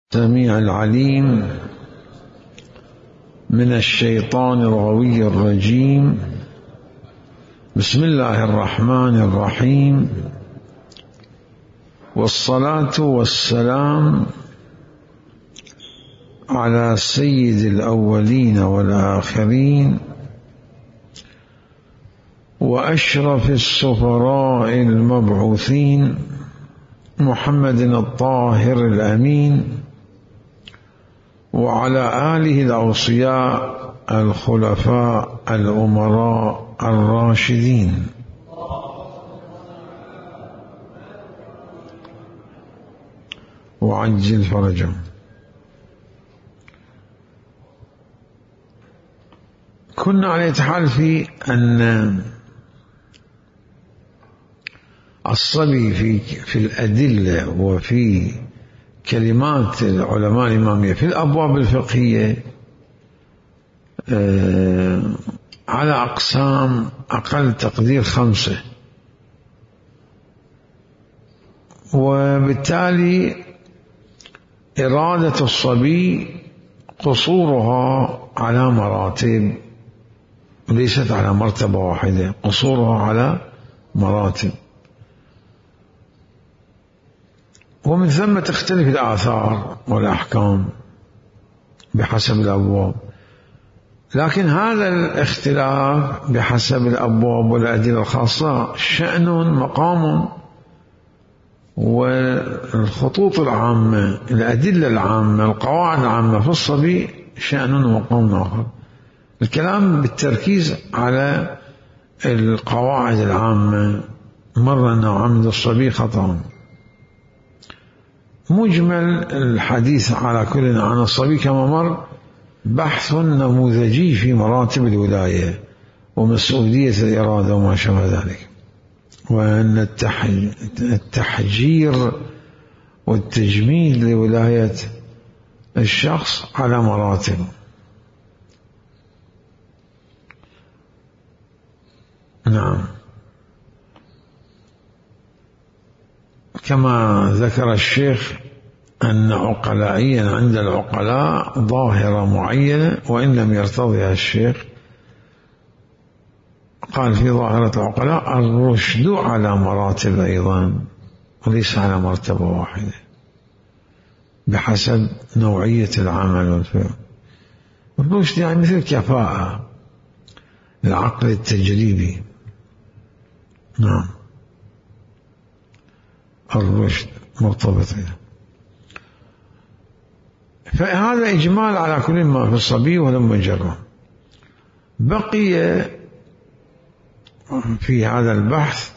السميع العليم من الشيطان الغوي الرجيم. بسم الله الرحمن الرحيم، والصلاة والسلام على سيد الأولين والآخرين وأشرف السفراء المبعوثين محمد الطاهر الأمين، وعلى آله الأوصياء الخلفاء الأمراء الراشدين. وعجل فرجهم. كنا على يتحال في أن الصبي في الأدلة وفي كلمات العلماء الإمامية في الأبواب الفقهية على أقسام أقل تقدير 5، وبالتالي إرادة الصبي قصورها على مراتب، ليست على مرتبة واحدة، قصورها على مراتب، ومن ثم تختلف الآثار والأحكام بحسب الأبواب. لكن هذا الاختلاف بحسب الأبواب والأدلة الخاصة شأن مقام، والخطوط العامة الأدلة العامة القواعد العامة في الصبي شأن ومقام آخر. الكلام بالتركيز على القواعد العامة مر أنه عمد الصبي خطأ. مجمل الحديث على كل عن الصبي كما مر بحث نموذجي في مراتب الولاية ومسؤولية الإرادة وما شابه ذلك، وأن التحجير والتجميل لولاية الشخص على مراتب. نعم، كما ذكر الشيخ أن عقلائيا عند العقلاء ظاهرة معينة، وإن لم يرتضيها الشيخ قال في ظاهرة العقلاء الرشد على مراتب أيضا، وليس على مرتبة واحدة بحسب نوعية العمل والفعل. الرشد يعني مثل كفاءة العقل التجريبي. نعم، الرشد مرتبط. فهذا إجمال على كل ما في الصبي ولم يجره. بقي في هذا البحث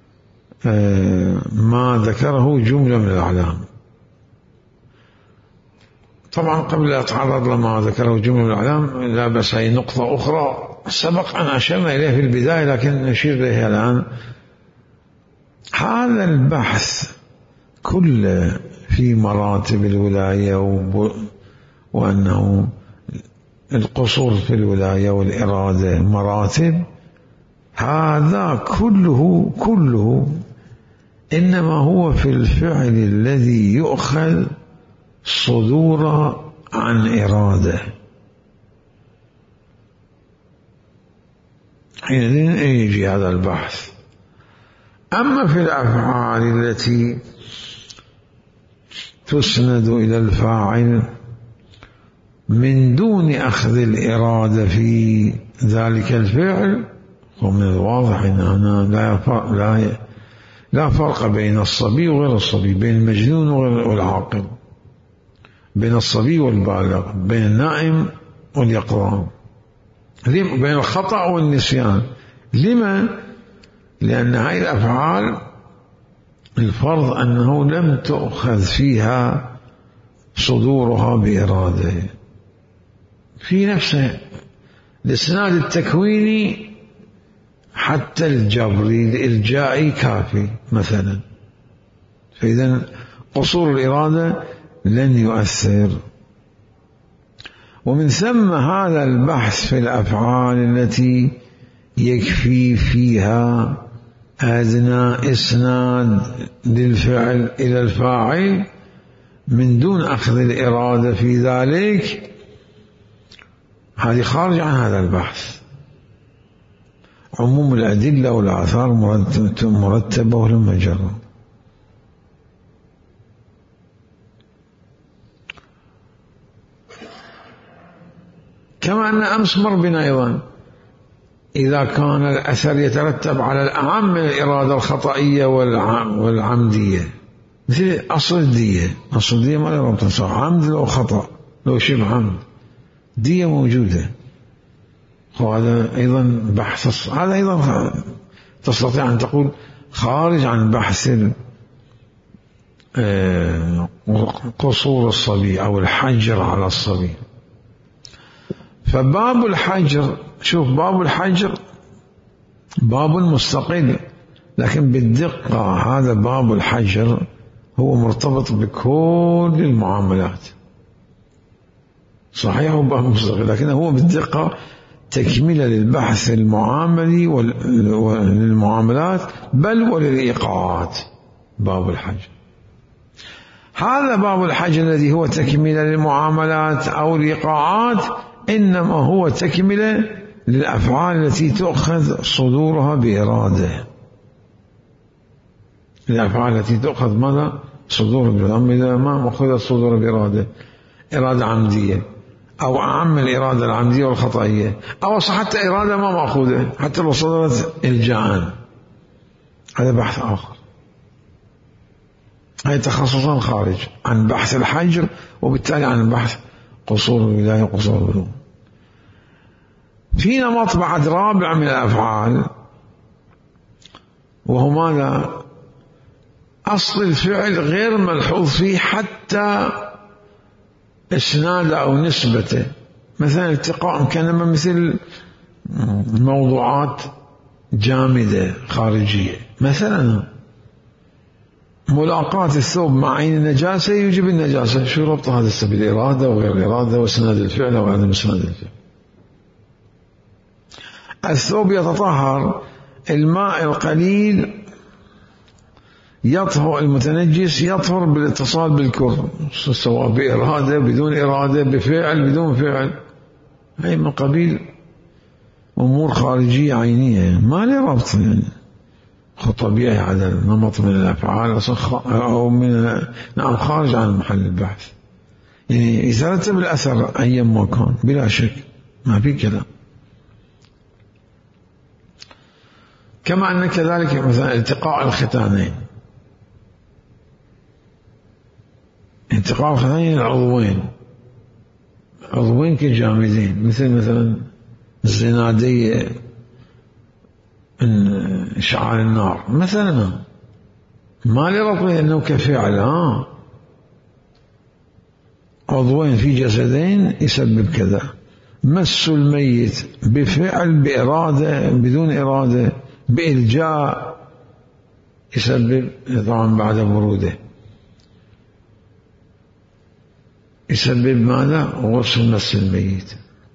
ما ذكره جملة من الأعلام. طبعا قبل أن أتعرض لما ذكره جملة من الأعلام لا بس هي نقطة أخرى سبق أن أشرنا إليه في البداية لكن نشير إليها الآن. هذا البحث كله في مراتب الولاية وأنه القصور في الولاية والإرادة مراتب، هذا كله إنما هو في الفعل الذي يؤخذ صدورا عن إرادة. حينئذ يجي هذا البحث. أما في الأفعال التي تسند إلى الفاعل من دون أخذ الإرادة في ذلك الفعل، ومن الواضح أن هنا لا فرق بين الصبي وغير الصبي، بين المجنون والعاقل، بين الصبي والبالغ، بين النائم واليقظان، بين الخطأ والنسيان. لما؟ لأن هذه الأفعال الفرض أنه لم تؤخذ فيها صدورها بإرادة في نفسها. الإسناد التكويني حتى الجبري الإلجائي كافي مثلا، فإذا قصور الإرادة لن يؤثر. ومن ثم هذا البحث في الأفعال التي يكفي فيها أدنى إسناد للفعل إلى الفاعل من دون أخذ الإرادة في ذلك، هذه خارج عن هذا البحث. عموم الأدلة والآثار مرتبة ولما جرى. كما أن أمس مر بنا أيضا إذا كان الأثر يترتب على الأعم من الإرادة الخطئية والعمدية، مثل أصل الدية. أصل الدية ما له ربط صح، عمد لو خطأ لو شبه عمد دية موجودة. وهذا أيضا بحث، هذا أيضا تستطيع أن تقول خارج عن بحث قصور الصبي أو الحجر على الصبي. فباب الحجر، شوف باب الحجر باب مستقل، لكن بالدقة هذا باب الحجر هو مرتبط بكل المعاملات. صحيح هو باب مستقل، لكن هو بالدقة تكملة للبحث المعاملي وللمعاملات بل وللإيقاعات. باب الحجر هذا باب الحجر الذي هو تكملة للمعاملات أو الإيقاعات، إنما هو تكملة للأفعال التي تؤخذ صدورها بإرادة. الأفعال التي تؤخذ ماذا؟ صدورها بإرادة. إذا ما أخذت صدورها بإرادة، إرادة عمدية أو أعم الإرادة العمدية والخطأية، أو حتى إرادة ما مأخوذة حتى لو صدرت إلجاءً، هذا بحث آخر. هذه تخصصان خارج عن بحث الحجر، وبالتالي عن بحث قصور الولاية وقصور البلوغ. في نمط بعد رابع من الأفعال، وهو ماذا؟ أصل الفعل غير ملحوظ فيه حتى إسناده أو نسبته. مثلا التقاء كلمة، مثل موضوعات جامدة خارجية، مثلا ملاقاة الثوب مع عين النجاسة يوجب النجاسة. شو ربط هذا السبيل؟ الإرادة وغير الإرادة وإسناد الفعل وعدم إسناد الفعل. الثوب يتطهر، الماء القليل يطهر، المتنجس يطهر بالاتصال بالكر، سواء بإرادة بدون إرادة، بفعل بدون فعل. هي من قبيل أمور خارجية عينية ما لها ربط يعني طبيعي على النمط من الأفعال أو من خارج عن محل البحث. يعني يترتب الأثر أيا ما كان بلا شك، ما في كلام. كما أن كذلك مثلا التقاء الختانين، التقاء الختانين عضوين كجامدين، مثلا الزنادية من إشعال النار مثلا، ما لربط أنه كفعل. عضوين في جسدين يسبب كذا. مس الميت بفعل، بإرادة بدون إرادة، بإلجاء يسبب، طبعا بعد بروده يسبب ماذا؟ غسل مس الميت.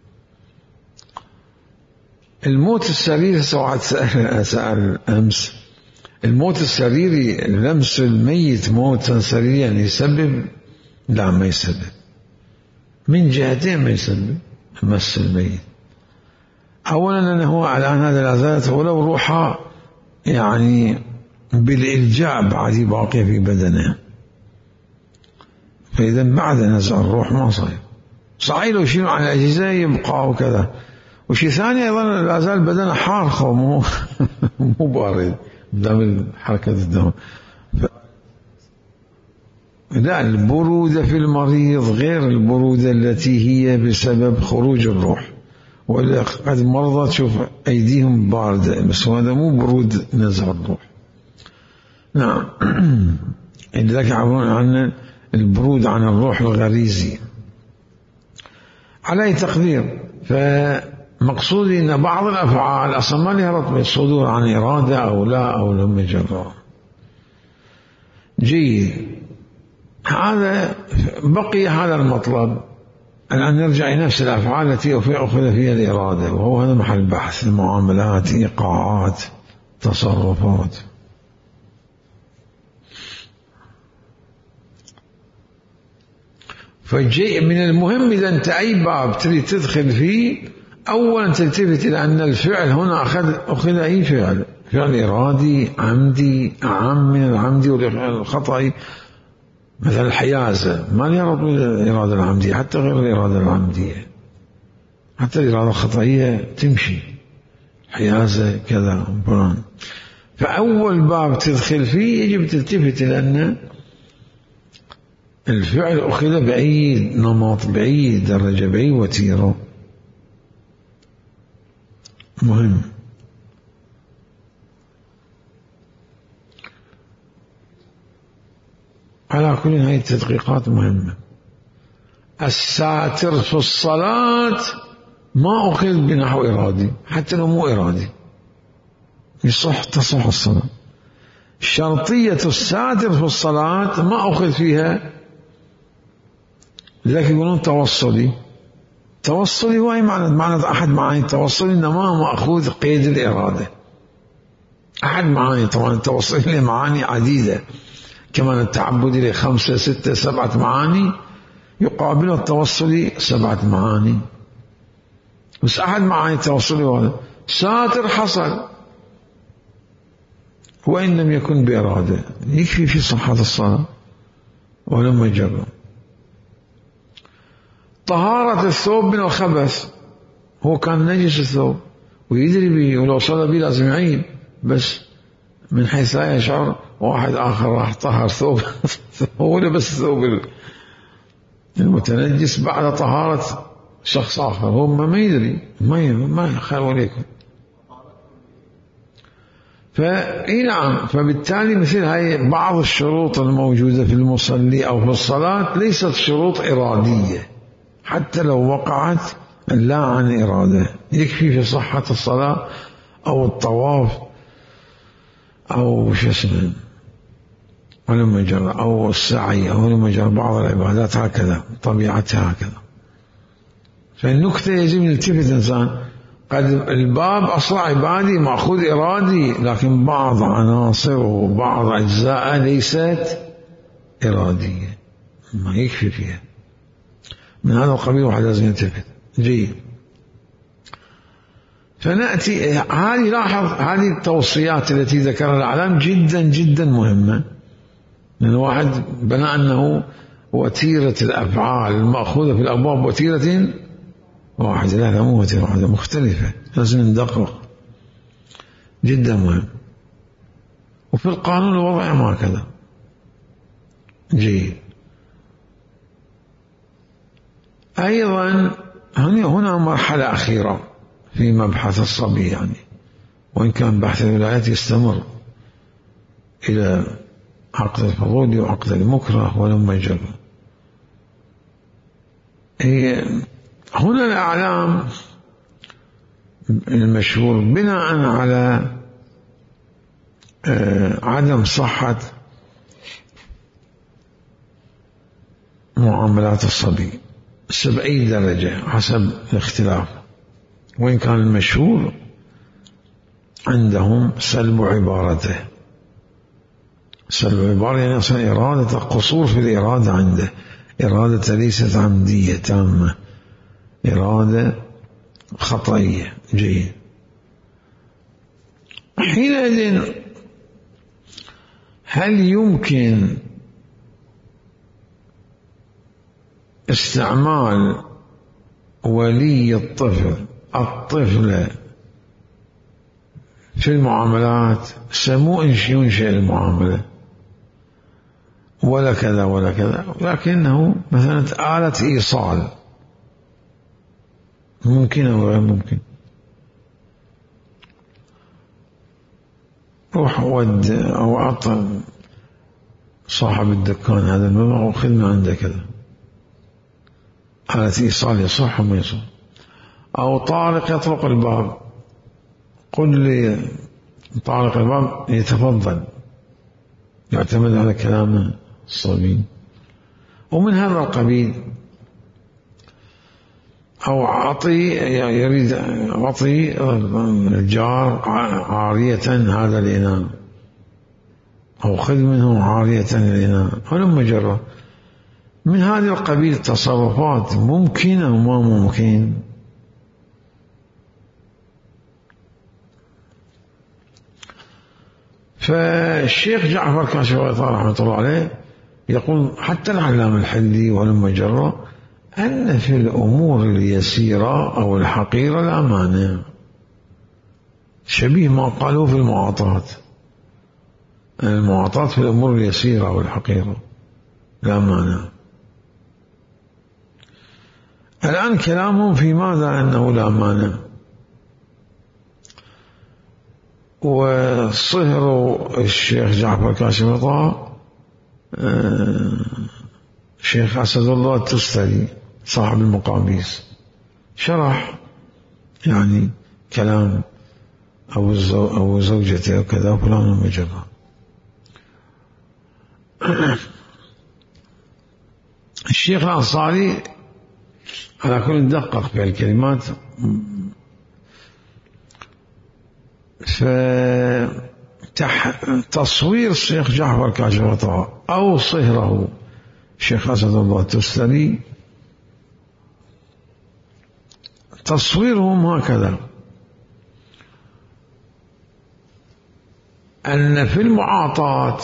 الموت السريري، سواء سأل أمس، الموت السريري لمس الميت موتا سريريا يسبب؟ لا ما يسبب، من جهتين ما يسبب مس الميت. أولا أنه الآن هذا لا زالت ولو روحها يعني بالإلجاء بعد باقية في بدنه، فإذا بعد نزع الروح ما صحيح. صحيح لو شيء عن الأجهزة يبقى وكذا. وشيء ثاني أيضا لا زال بدنه حار مو بارد قدام حركة الدم. لا، البرودة في المريض غير البرودة التي هي بسبب خروج الروح. وقد مرضى تشوف أيديهم باردة، بس هذا مو برود نزع الروح. نعم. لذلك يعبرون عن البرود عن الروح الغريزي. على أي تقدير، فمقصودي أن بعض الأفعال أصلا ما لها رتبة الصدور عن إرادة أو لا أو لم يجرى. جيد، هذا بقي هذا المطلب. الآن نرجع إلى نفس الأفعال التي أخذ فيها الإرادة، وهو هذا محل بحث: المعاملات، إيقاعات، تصرفات. فجيء من المهم إذا أنت أي باب تريد تدخل فيه أولا تلتفت إلى أن الفعل هنا أخذ أي فعل إرادي عمدي أعم من العمدي والخطأ. مثل الحيازة ما يرد الإرادة العمدية، حتى غير الإرادة العمدية، حتى الإرادة الخطأية تمشي، حيازة كذا بران. فأول باب تدخل فيه يجب تلتفت إلى أن الفعل أخذ بأي نمط، بأي درجة، بأي وتيرة. مهم. على كل هذه التدقيقات مهمة. الساتر في الصلاة ما أخذ بنحو إرادي، حتى لو مو إرادي تصح الصلاة. شرطية الساتر في الصلاة ما أخذ فيها، لذلك يقولون توصلي هو معنى أحد معاني التوصل، إنما مأخوذ قيد الإرادة. أحد معاني، طبعا التوصل له معاني عديدة، كمان التعبد له 5 6 7 معاني، يقابل التوصل 7 معاني. بس أحد معاني التوصل هو ساتر حصل وإن لم يكن بإرادة، يكفي في صحة الصلاة ولم يجرب. طهارة الثوب من الخبث، هو كان نجس الثوب ويدري به، ولو صلى به لازم يعيد، بس من حيث لا يشعر واحد آخر راح طهر ثوب هو لبس الثوب المتنجس بعد طهارة شخص آخر، هو ما يدري، ما خير عليكم. نعم، فبالتالي مثل هاي بعض الشروط الموجودة في المصلي أو في الصلاة ليست شروط إرادية، حتى لو وقعت لا عن إرادة، يكفي في صحة الصلاة أو الطواف أو شو اسمه ولما جرى أو السعي أو لما جرى بعض العبادات هكذا طبيعتها هكذا. فالنكتة يجب نلتفت إنسان، قد الباب أصلا عبادي مأخوذ إرادي، لكن بعض عناصر وبعض أجزاء ليست إرادية، ما يكفي فيها. من هذا القبيل واحد لازم يلتفت. جيد. فنأتي هذه، لاحظ هذه التوصيات التي ذكرها الأعلام جدا جدا مهمة، لأن الواحد بنى أنه وتيرة الأفعال المأخوذة في الأبواب وتيرة واحدة، لا مو وتيرة واحدة، مختلفة، لازم ندقق، جدا مهم. وفي القانون الوضعي هكذا. جيد. أيضا هنا مرحلة أخيرة في مبحث الصبي، يعني وإن كان بحث الولايات يستمر إلى عقد الفضول وعقد المكره ولما يجر. هنا الأعلام المشهور بناء على عدم صحة معاملات الصبي 70 درجة حسب الاختلاف، وإن كان المشهور عندهم سلب عبارته. سلب عبارة يعني أصلا إرادة، قصور في الإرادة عنده، إرادة ليست عمدية تامة، إرادة خطأية. جيد. حينئذ هل يمكن استعمال ولي الطفل في المعاملات؟ سمو ينشئ المعاملة ولا كذا ولا كذا، لكنه مثلا آلة إيصال ممكن أو غير ممكن. روح ود أو أعطى صاحب الدكان هذا المبلغ وخذ من عنده كذا، آلة إيصال يصح وما يصح. أو طارق يطرق الباب، قل لي طارق الباب يتفضل، يعتمد على كلام الصبي ومن هذا القبيل. أو يريد أعطي الجار عارية هذا الإناء، أو خذ منه عارية الإناء ولما جره. من هذه القبيل التصرفات ممكن أو ما ممكن؟ فالشيخ جعفر كاشف الغطاء رحمة الله عليه يقول حتى العلامة الحلي والمجرة أن في الأمور اليسيرة أو الحقيرة لا مانع، شبيه ما قالوا في المعاطات. المعاطات في الأمور اليسيرة أو الحقيرة لا مانع. الآن كلامهم في ماذا أنه لا مانع، وصهر الشيخ جعفر كاشف الغطاء الشيخ أسد الله التستري صاحب المقابيس شرح يعني كلام أو زوجته وكذا فلان ومجرة. الشيخ الأنصاري على كل دقق في الكلمات، فتصوير الشيخ جعفر كاشف الغطاء أو صهره الشيخ أسد الله التستري تصويرهم هكذا: أن في المعاطاة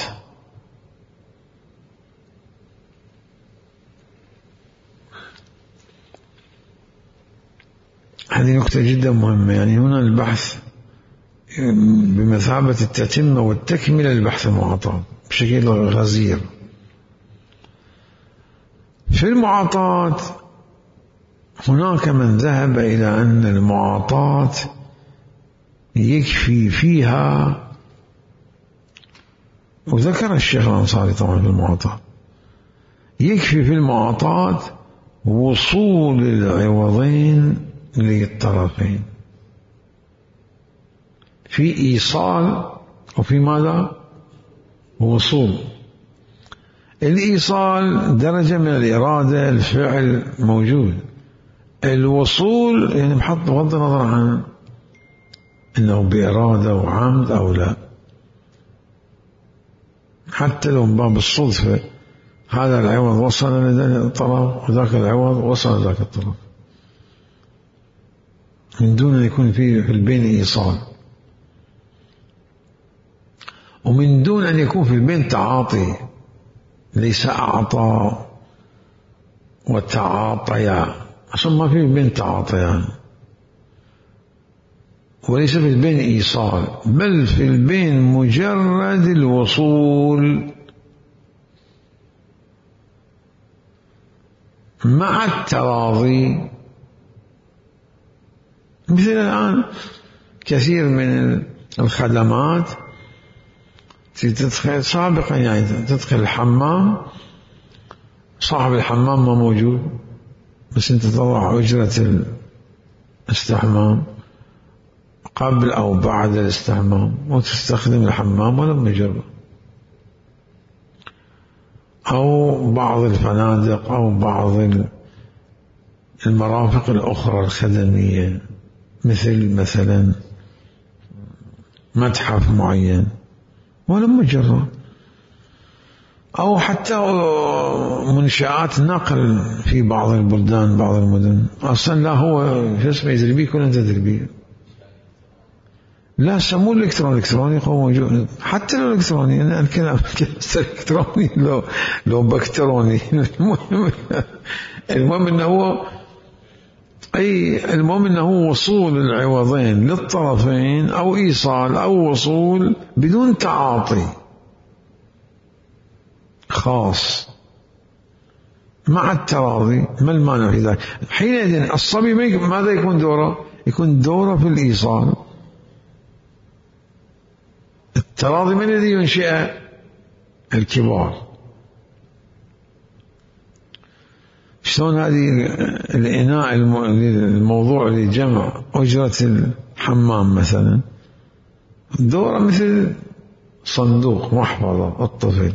هذه نقطة جدا مهمة، يعني هنا البحث بمثابة التتمة والتكملة للبحث المعاطاة بشكل غزير. في المعاطاة هناك من ذهب إلى أن المعاطاة يكفي فيها، وذكر الشيخ الأنصاري طبعا في المعاطاة، يكفي في المعاطاة وصول العوضين للطرفين، في إيصال وفي ماذا؟ وصول. الإيصال درجة من الإرادة، الفعل موجود. الوصول يعني بحط بغض النظر عن أنه بإرادة وعمد أو لا، حتى لو من باب الصدفة هذا العوض وصل للطرف وذاك العوض وصل لذاك الطرف من دون أن يكون في البين إيصال، ومن دون أن يكون في البين تعاطي، ليس أعطى وتعاطيا، عشان ما في البين تعاطيا، وليس في البين إيصال، بل في البين مجرد الوصول مع التراضي. مثل الآن كثير من الخدمات تدخل سابقا، يعني تدخل الحمام، صاحب الحمام ما موجود، بس انت تضع أجرة الاستحمام قبل أو بعد الاستحمام وتستخدم الحمام ولا مجرد. أو بعض الفنادق أو بعض المرافق الأخرى الخدمية، مثلا متحف معين ولا مجرد، أو حتى منشآت نقل في بعض البلدان بعض المدن أصلا لا هو شو اسمه يدربيك ولا أنت تدربيه، لا سموه الإلكتروني هو موجود، حتى لو الإلكتروني أنا الكلام إلكتروني لو بكتروني المهم أنه هو المهم أنه وصول العوضين للطرفين أو إيصال أو وصول بدون تعاطي خاص مع التراضي. ما المانع في ذلك؟ حينئذ الصبي ماذا يكون دوره؟ يكون دوره في الإيصال. التراضي من الذي ينشئ؟ الكبار. شلون هذه الإناء الموضوع لجمع أجرة الحمام مثلا دوره مثل صندوق محفظة الطفل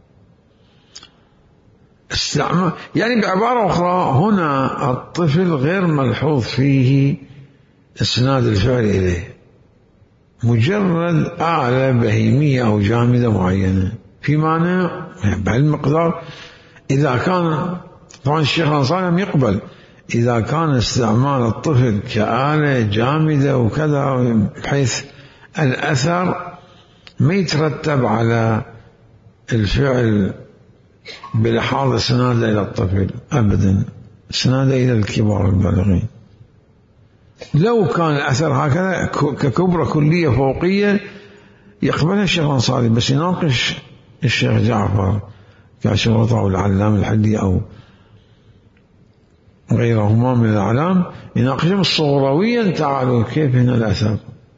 استعمال، يعني بعبارة أخرى هنا الطفل غير ملحوظ فيه إسناد الفعل إليه، مجرد أعلى بهيمية أو جامدة معينة في معنى بهالمقدار إذا كان طبعا الشيخ الأنصاري لم يقبل إذا كان استعمال الطفل كآلة جامدة وكذا بحيث الأثر ما يترتب على الفعل بلحاظ سنادة إلى الطفل أبدا، سنادة إلى الكبار البالغين. لو كان الأثر هكذا ككبرى كلية فوقية يقبلها الشيخ الأنصاري، بس يناقش الشيخ جعفر كشرطة أو العلام الحدي أو غيرهما من الأعلام، يناقشهم الصغرويا تعالوا كيف هنا الأثر،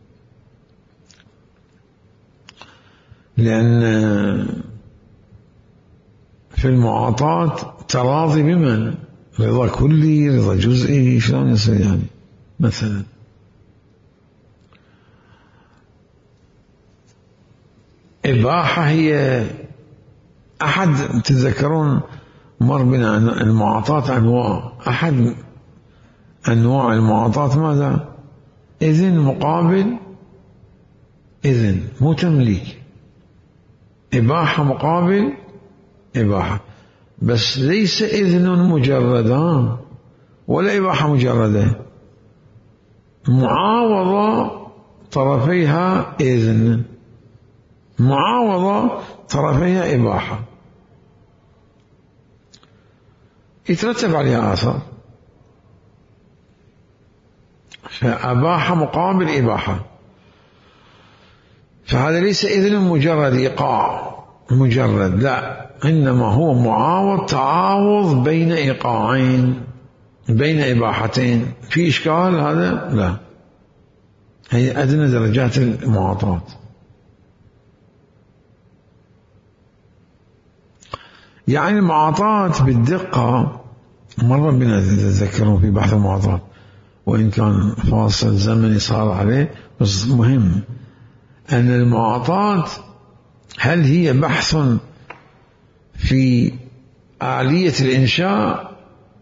لأن في المعاطاة تراضي بمن؟ رضا كلي، رضا جزئي، شلون يصير يعني؟ مثلا إباحة هي أحد، تتذكرون مر بنا المعاطاة أنواع، أحد أنواع المعاطاة ماذا؟ إذن مقابل إذن، مو تمليك، إباحة مقابل إباحة، بس ليس إذن مجردا ولا إباحة مجردة، معاوضة طرفيها إذن، معاوضة طرفيها إباحة، يترتب عليها آثار، فأباحة مقابل إباحة، فهذا ليس إذن مجرد إيقاع مجرد، لا، إنما هو معاوض، تعاوض بين إيقاعين، بين إباحتين. في إشكال هذا؟ لا، هي أدنى درجات المعاطاة. يعني المعاطاة بالدقة مرة بنا تتذكرون في بحث المعاطاة، وإن كان فاصل زمني صار عليه، بس مهم أن المعاطاة هل هي بحث في آلية الإنشاء،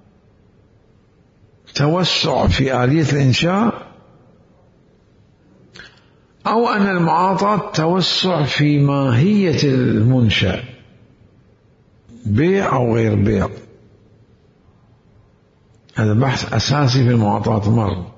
توسع في آلية الإنشاء، أو أن المعاطاة توسع في ماهية المنشأ، بيع أو غير بيع. هذا بحث أساسي في المعاطاة مرة،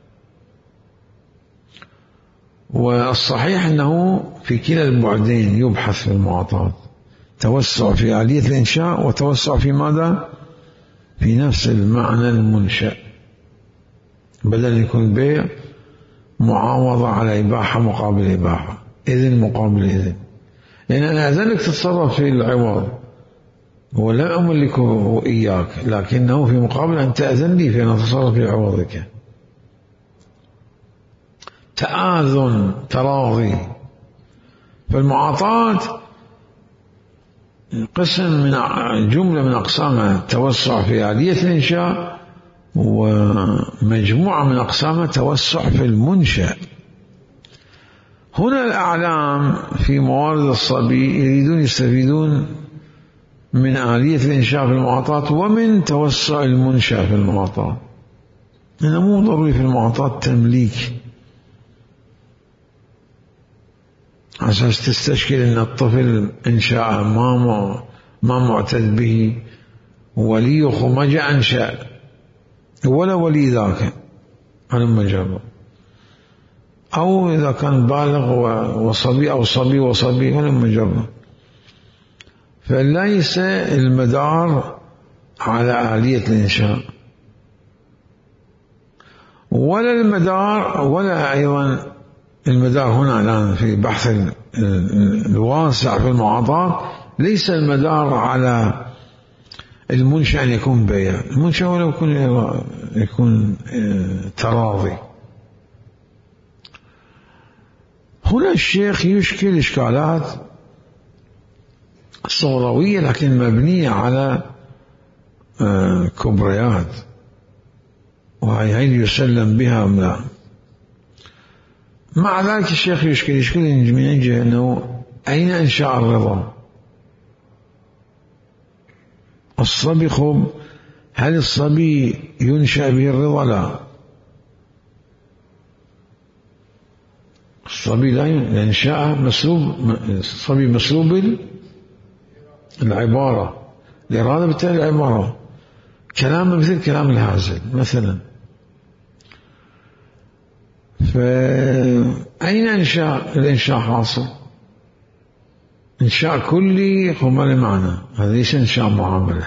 والصحيح أنه في كلا البعدين يبحث في المعاطاة، توسع في آلية الإنشاء وتوسع في ماذا؟ في نفس المعنى المنشأ، بدل يكون بيع معاوضة على إباحة مقابل إباحة، إذن مقابل إذن. لأن أنا أذنك تتصرف في العوض ولا أملكه إياك، لكنه في مقابل أن تأذن لي في أن أتصرف في عوضك، تآذن، تراضي. فالمعاطاة قسم من جملة من أقسامها توسع في آلية الإنشاء، ومجموعة من أقسامها توسع في المنشأ. هنا الأعلام في موارد الصبي يريدون يستفيدون من آلية الإنشاء في المعاطاة ومن توسع المنشأ في المعاطاة. هنا مو ضروري في المعاطاة تمليك عشان تستشكل أن الطفل إنشاء ما معتد به، وليه ما جاء أنشأ ولا ولي ذاك على المجرد، أو إذا كان بالغ وصبي أو صبي وصبي على المجرد. فليس المدار على آلية الإنشاء، ولا المدار، ولا أيضا المدار هنا الآن في بحث الواسع في المعاطاة، ليس المدار على المنشأ أن يكون بيع، المنشأ ولا يكون تراضي. هنا الشيخ يشكل إشكالات صغروية لكن مبنية على كبريات، وهل يسلم بها أم لا. مع ذلك الشيخ يشكل من جهة أنه أين إنشاء الرضا؟ الصبي خب، هل الصبي ينشأ به الرضا؟ لا، الصبي لا ينشأ، مسلوب، الصبي مسلوب العبارة، الإرادة بالتالي العبارة، كلام مثل كلام الهازل مثلا. فأين الإنشاء حاصل؟ إنشاء كلي وما له معنى، هذا ليس إنشاء معاملة.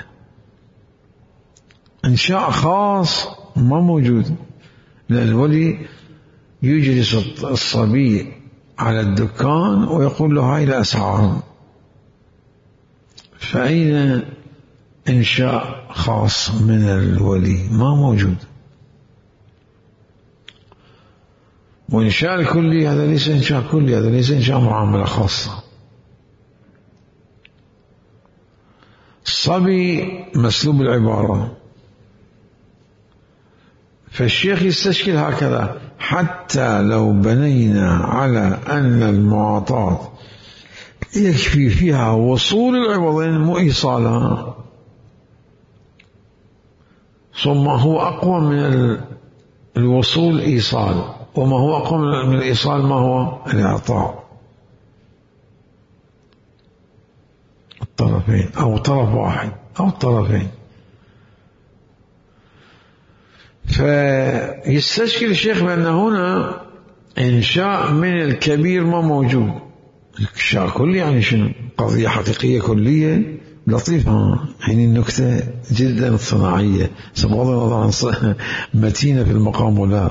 إنشاء خاص ما موجود، لأن الولي يجلس الصبي على الدكان ويقول له هاي الأسعار، فأين إنشاء خاص من الولي؟ ما موجود. وإنشاء الكلي هذا ليس إنشاء كلي، هذا ليس إنشاء معاملة خاصة. الصبي مسلوب العبارة، فالشيخ يستشكل هكذا: حتى لو بنينا على أن المعاطاة يكفي فيها وصول العوضين مو إيصالها، ثم هو أقوى من الوصول إيصال، وما هو أقوى من الإيصال ما هو الإعطاء، الطرفين أو طرف واحد أو الطرفين. فيستشكل الشيخ بأن هنا إنشاء من الكبير ما موجود. إنشاء كلي يعني شنو؟ قضية حقيقية كلية لطيفة، يعني النكتة جدا صناعية، بغض النظر عن متينة في المقام ولا،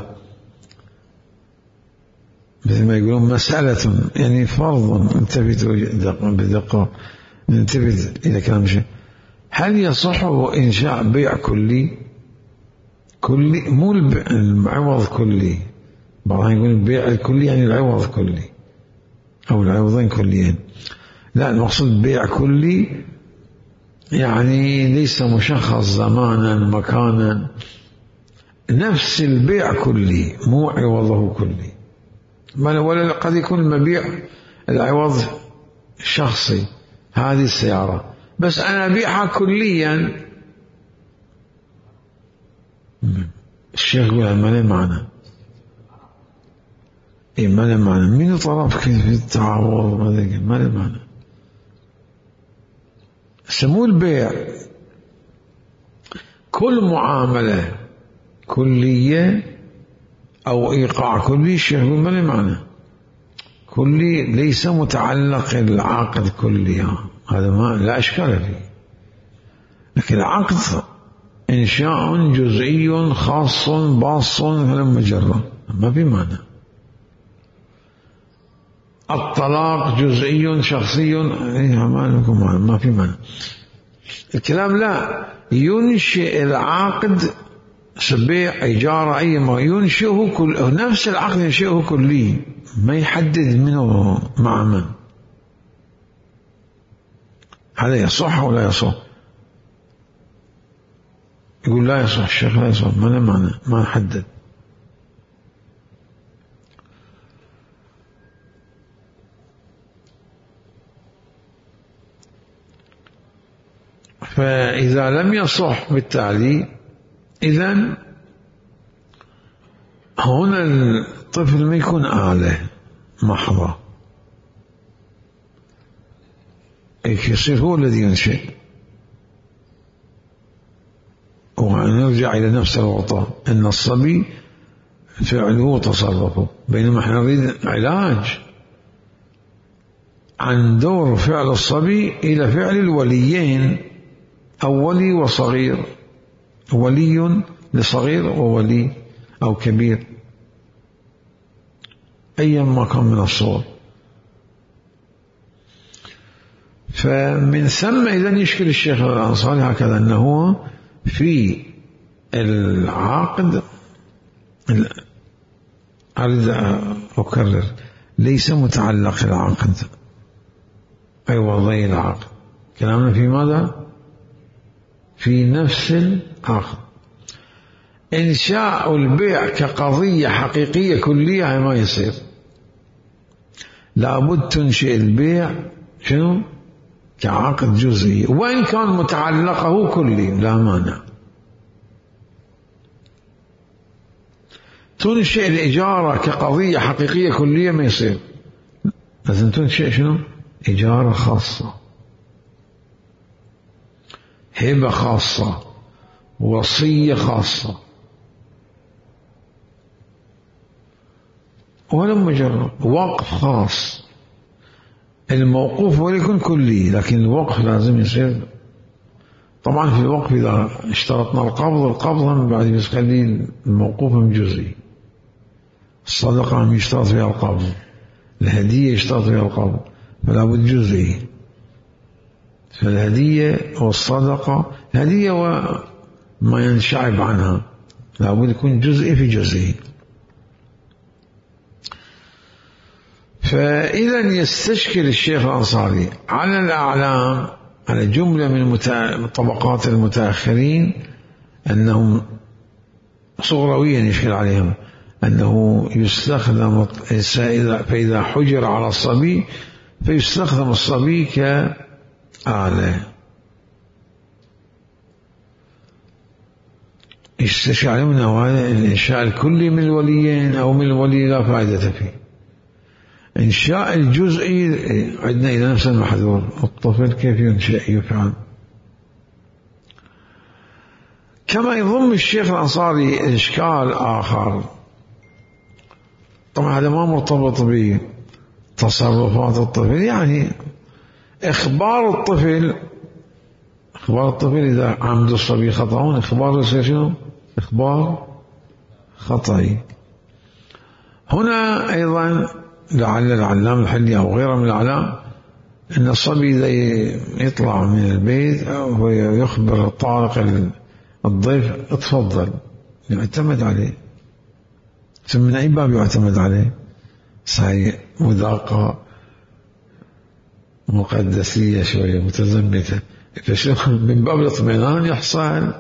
مثل ما يقولون مسألة يعني فرض. انتبهوا بدقة، ننتبه إلى كلام الشيخ. هل يصح إنشاء بيع كلي؟ كلي مو العوض كلي، بعضهم يقول البيع الكلي يعني العوض كلي أو العوضين كليين. لا، المقصود بيع كلي يعني ليس مشخص زمانا مكانا، نفس البيع كلي مو عوضه كلي. ولا قد يكون المبيع العوض شخصي، هذه السيارة بس أنا أبيعها كليا. الشيخ يقول ما له معنى. إيه ما له معنى؟ من طرف كيف التعاوض ما له معنى. سموه البيع كل معاملة كلية أو إيقاع كلي. الشيخ يقول ما له معنى. كلي ليس متعلق العقد كلي، هذا ما لا أشكال فيه. لكن العقد إنشاء جزئي خاص باص فلما جرى ما في معنى. الطلاق جزئي شخصي ما في معنى. الكلام لا، ينشئ العقد بيع إجارة أي ما ينشئه كل، نفس العقد ينشئه كلي، ما يحدد منه مع من. هذا يصح ولا يصح؟ يقول لا يصح الشيخ، لا يصح، ما له معنى، ما نحدد. فإذا لم يصح بالتالي إذن هنا الطفل ما يكون آلة محضة، يصير هو الذي ينشئ، ونرجع إلى نفس الوضع أن الصبي فعله وتصرفه، بينما احنا نريد علاج عن دور فعل الصبي إلى فعل الوليين، أو ولي وصغير، ولي لصغير وولي أو كبير، أيا ما كان من الصور. فمن ثم إذن يشكل الشيخ الأنصاري هكذا أنه في العقد، أريد أكرر، ليس متعلق العقد أي وضعي العقد، كلامنا في ماذا؟ في نفس العقد. إنشاء البيع كقضية حقيقية كلية ما يصير، لابد تنشئ البيع شنو؟ كعقد جزئي، وإن كان متعلقه كلي لا مانع. تنشئ الإجارة كقضية حقيقية كلية ما يصير، لازم تنشئ شنو؟ إجارة خاصة. هبة خاصة، وصية خاصة، ولم مجرد وقف خاص. الموقوف وليكن كلي، لكن الوقف لازم يصير. طبعا في الوقف إذا اشترطنا القبض بعد يخلي الموقوف جزئي. الصدقة عم يشترط فيها القبض، الهدية يشترط فيها القبض، فلا بد جزئي. فالهدية والصدقة، الهدية وما ينشعب عنها لا بد يكون جزئي في جزئي. فإذا يستشكل الشيخ الأنصاري على الأعلام، على جملة من طبقات المتأخرين، أنهم صغرويا يشكل عليهم أنه يستخدم فإذا حجر على الصبي فيستخدم الصبي كآلة. يستشكل عليهم أنه هذا الإنشاء الكلي من الوليين أو من الولي لا فائدة فيه. إنشاء الجزئي عندنا إلى نفس المحذور، الطفل كيف ينشأ يفعل. كما يضم الشيخ الأنصاري إشكال آخر، طبعا هذا ما مرتبط بتصرفات الطفل، يعني إخبار الطفل إذا عمد الصبي خطأ، إخبار شنو؟ إخبار خطأي. هنا أيضا لعل العلام الحلي أو غيره من العلام أن الصبي إذا يطلع من البيت ويخبر الطارق الضيف اتفضل، يعتمد عليه. من أي باب يعتمد عليه؟ صحيح مذاقة مقدسية شوية متزمتة، من باب الاطمئنان يحصل.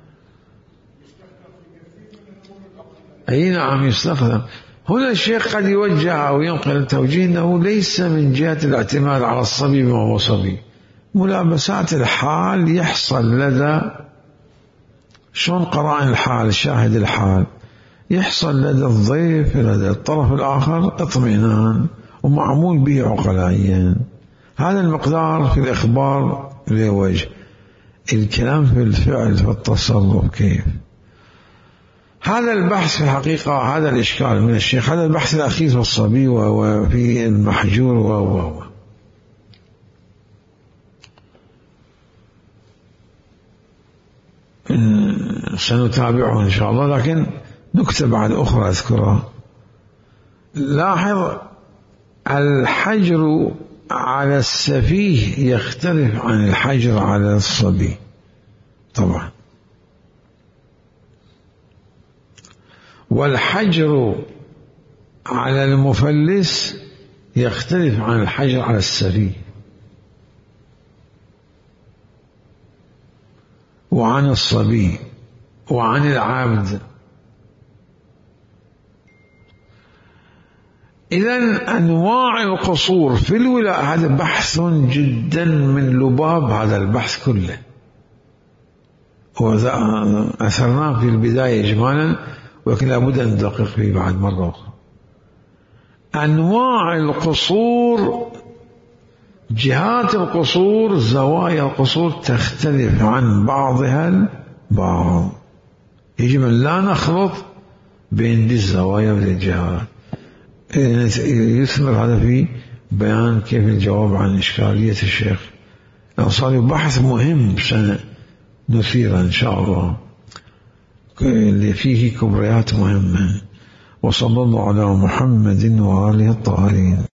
أي نعم يستخدم. هنا الشيخ قد يوجه أو ينقل التوجيه أنه ليس من جهة الاعتماد على الصبي بما هو صبي، ملابسات الحال يحصل لدى شلون قرائن الحال، شاهد الحال، يحصل لدى الضيف لدى الطرف الآخر اطمئنان ومعمول به عقلائيا. هذا المقدار في الإخبار لوجه الكلام في الفعل في التصرف كيف. هذا البحث في الحقيقة، هذا الإشكال من الشيخ، هذا البحث الأخير في الصبي وفي المحجور سنتابعه إن شاء الله. لكن نكتة بعد أخرى أذكرها. لاحظ الحجر على السفيه يختلف عن الحجر على الصبي طبعا، والحجر على المفلس يختلف عن الحجر على السفيه وعن الصبي وعن العبد. إذن أنواع القصور في الولاء هذا بحث جدا من لباب هذا البحث كله، وأثرناه في البداية إجمالا، ولكن لابد أن ندقق فيه بعد مرة أخرى. أنواع القصور، جهات القصور، زوايا القصور تختلف عن بعضها البعض. يجب أن لا نخلط بين دي الزوايا والجهات. يثمر هذا في بيان كيف الجواب عن إشكالية الشيخ الأنصاري. بحث مهم سنثيره إن شاء الله، اللي فيه كبريات مهمة. وصلى الله على محمد وآله الطاهرين.